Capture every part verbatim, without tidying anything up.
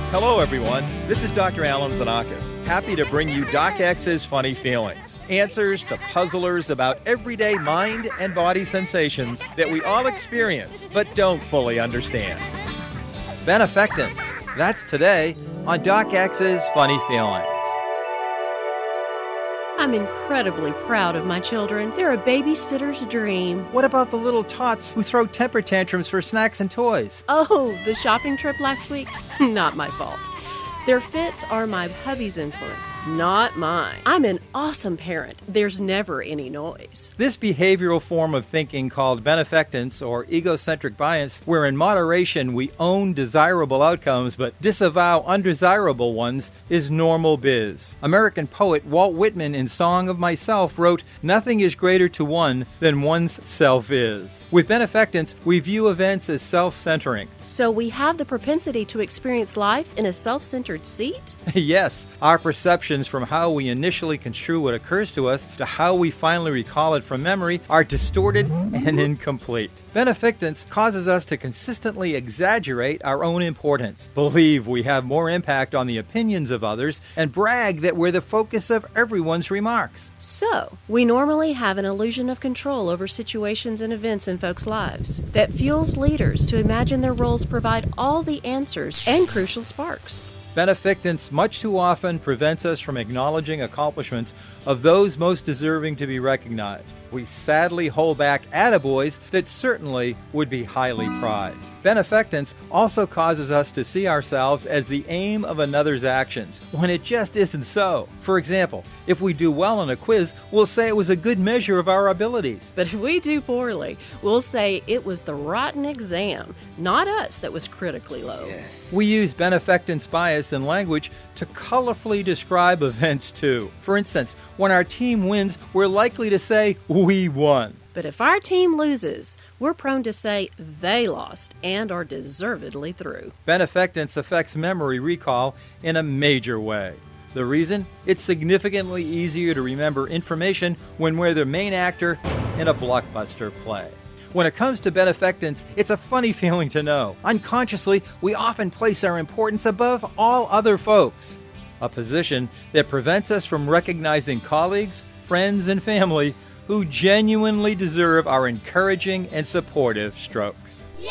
Hello, everyone. This is Doctor Alan Xenakis, happy to bring you Doc X's Funny Feelings, answers to puzzlers about everyday mind and body sensations that we all experience but don't fully understand. Benefactants. That's today on Doc X's Funny Feelings. I'm incredibly proud of my children. They're a babysitter's dream. What about the little tots who throw temper tantrums for snacks and toys? Oh, the shopping trip last week? Not my fault. Their fits are my hubby's influence, not mine. I'm an awesome parent. There's never any noise. This behavioral form of thinking called benefactance or egocentric bias, where in moderation we own desirable outcomes but disavow undesirable ones, is normal biz. American poet Walt Whitman in Song of Myself wrote, "Nothing is greater to one than one's self is." With benefactance, we view events as self-centering. So we have the propensity to experience life in a self-centered seat? Yes, our perceptions from how we initially construe what occurs to us to how we finally recall it from memory are distorted and incomplete. Benefactance causes us to consistently exaggerate our own importance, believe we have more impact on the opinions of others, and brag that we're the focus of everyone's remarks. So, we normally have an illusion of control over situations and events in folks' lives that fuels leaders to imagine their roles provide all the answers and crucial sparks. Benefactance much too often prevents us from acknowledging accomplishments of those most deserving to be recognized. We sadly hold back attaboys that certainly would be highly prized. Benefactance also causes us to see ourselves as the aim of another's actions, when it just isn't so. For example, if we do well on a quiz, we'll say it was a good measure of our abilities. But if we do poorly, we'll say it was the rotten exam, not us, that was critically low. Yes. We use benefactance bias in language to colorfully describe events too. For instance, when our team wins, we're likely to say, "We won." But if our team loses, we're prone to say they lost and are deservedly through. Benefactance affects memory recall in a major way. The reason? It's significantly easier to remember information when we're the main actor in a blockbuster play. When it comes to benefactance, it's a funny feeling to know. Unconsciously, we often place our importance above all other folks, a position that prevents us from recognizing colleagues, friends, and family who genuinely deserve our encouraging and supportive strokes. Yeah!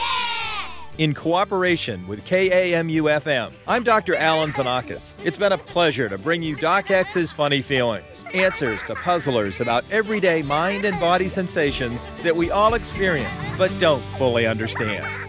In cooperation with K A M U F M, I'm Doctor Alan Xenakis. It's been a pleasure to bring you Doc X's Funny Feelings, answers to puzzlers about everyday mind and body sensations that we all experience but don't fully understand.